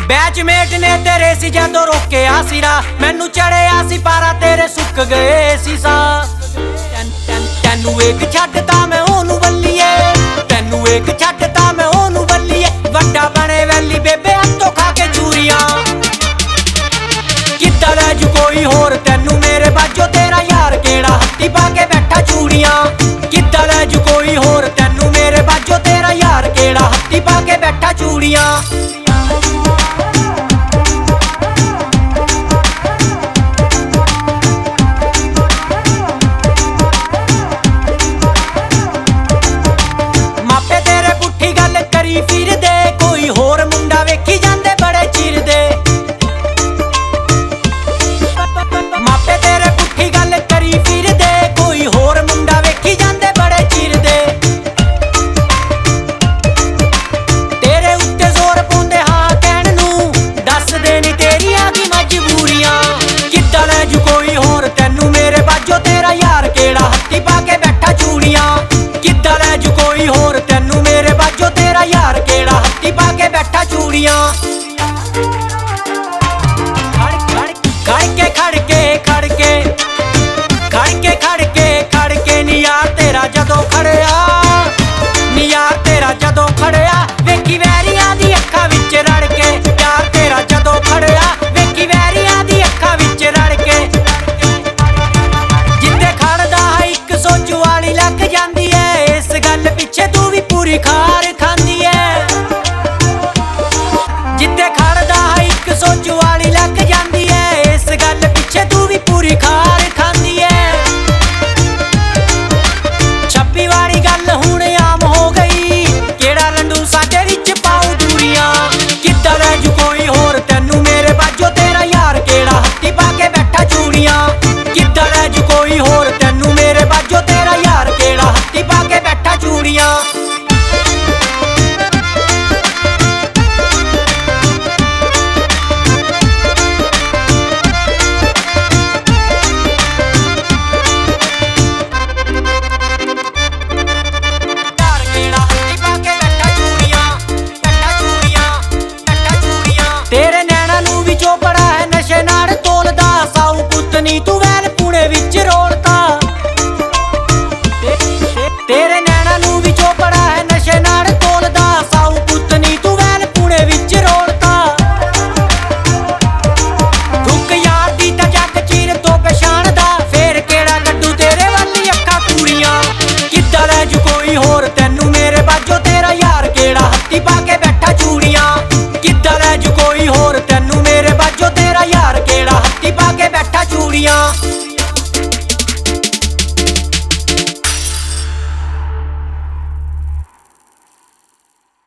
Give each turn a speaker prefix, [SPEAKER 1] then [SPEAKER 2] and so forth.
[SPEAKER 1] Batchmate ने तेरे सी जदों रोकिया सी राह, मैनू चढ़िया सी पारा तेरे सुक गए सी साह। तैनू एक छड्डता मैं ओनू बल्लीए, तैनू एक छड्डता मैं ओनू बल्लीए, वड्डा बने वैली बेबे हत्थों खा के चूरियां। किद्दां लै जू कोई होर तैनू मेरे बाजो तेरा यार केड़ा हत्थी पा के बैठा चूड़ियां। किद्दां लै जू कोई होर तैनू मेरे बाजो तेरा यार केड़ा हत्थी पा के बैठा चूड़ियां। फिरदे कोई होर मुंडा वेखी जांदे बड़े चिरदे, मापे तेरे पुट्ठी गल करी फिरदे कोई होर मुंडा वेखी जांदे बड़े चिरदे। तेरे उत्ते जोर पाउंदे हां कहण नूं, दस दे नी तेरियां की मजबूरियां। किद्दां लै जू कोई होर तैनू मेरे बाजो तेरा यार केड़ा हत्थी पा के बैठा चूड़ियां। किद्दां लै जू कोई होर तैनू मेरे बाजो तेरा यार केड़ा हत्थी पा के बैठा चूड़ियां। खड़के नी यार तेरा जदों खड़िया